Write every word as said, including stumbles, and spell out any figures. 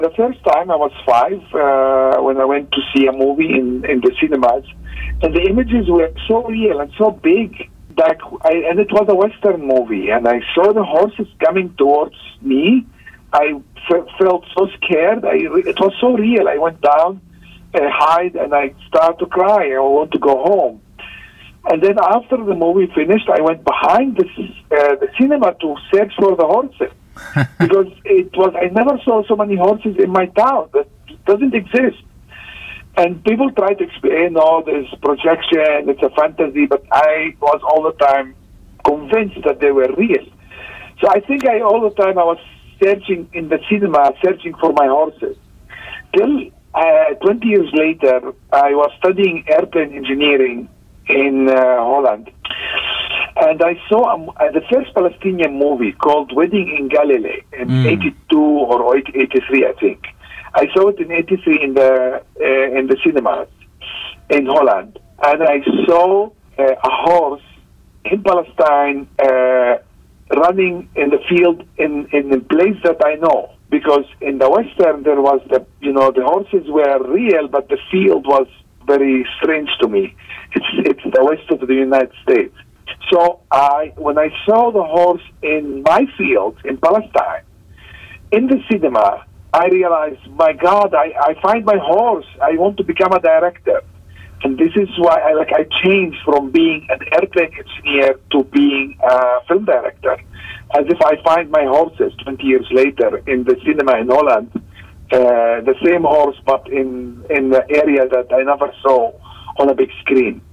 The first time I was five uh, when I went to see a movie in, in the cinemas, and the images were so real and so big. Like, I, and it was a Western movie, and I saw the horses coming towards me. I f- felt so scared. I, it was so real. I went down, uh, hide, and I started to cry. I want to go home. And then after the movie finished, I went behind the, uh, the cinema to search for the horses. Because it was, I never saw so many horses in my town. That doesn't exist. And people try to explain, oh, there's projection, it's a fantasy, but I was all the time convinced that they were real. So I think I all the time I was searching in the cinema, searching for my horses. Till uh, twenty years later, I was studying airplane engineering in uh, Holland. And I saw um, uh, the first Palestinian movie called Wedding in Galilee in mm. eighty-two or eighty-three, I think. I saw it in eighty-three in the uh, in the cinemas in Holland, and I saw uh, a horse in Palestine uh, running in the field in in a place that I know, because in the Western there was the you know the horses were real, but the field was very strange to me. It's it's the west of the United States. So I when I saw the horse in my field in Palestine in the cinema, I realized, my God, I, I find my horse. I want to become a director. And this is why I like I changed from being an airplane engineer to being a film director. As if I find my horses twenty years later in the cinema in Holland, uh, the same horse, but in, in the area that I never saw on a big screen.